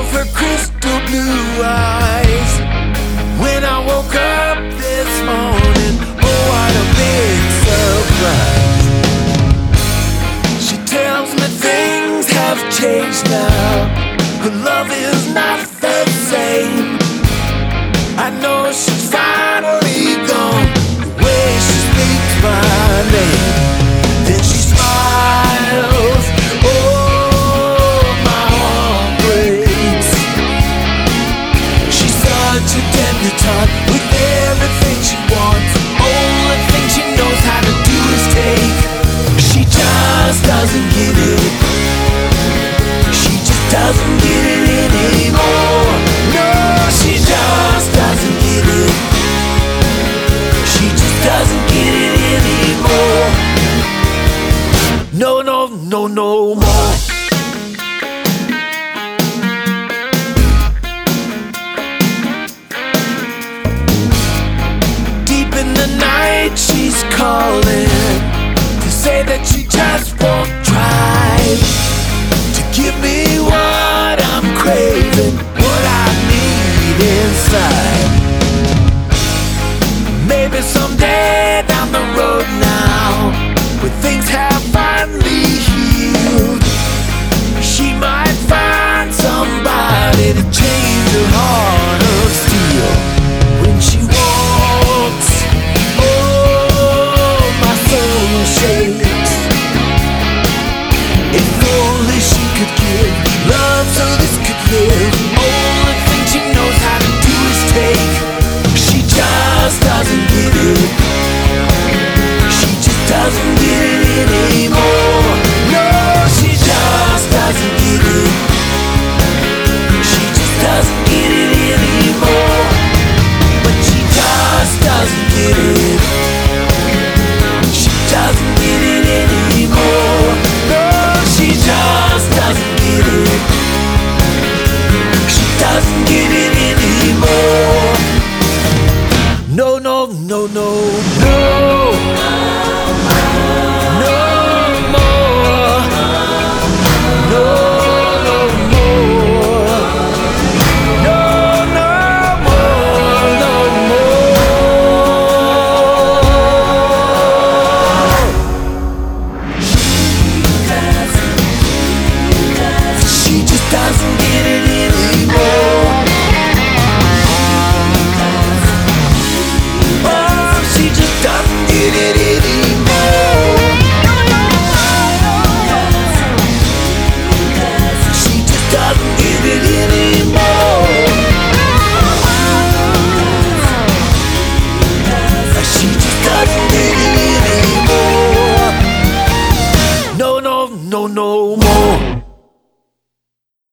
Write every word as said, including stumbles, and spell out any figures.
her crystal blue eyes. When I woke up this morning, oh what a big surprise. She tells me things have changed now. Her love is not the same. I know she's finally gone, the way she speaks my name. Then she smiles, oh my heart breaks. She's such a debutante with everything she wants. Only thing she knows how to do is take. She just doesn't get it. She just doesn't get it anymore. No, she just doesn't get it. She just doesn't get it anymore. No, no, no, no more. Deep in the night she's calling to say that she just won't try to give me what I'm craving, what I need inside. Maybe someday down the road now, when things have finally healed, she might find somebody to change her heart of steel. When she walks, oh, my soul shakes. If only she could give love so this could live. Oh,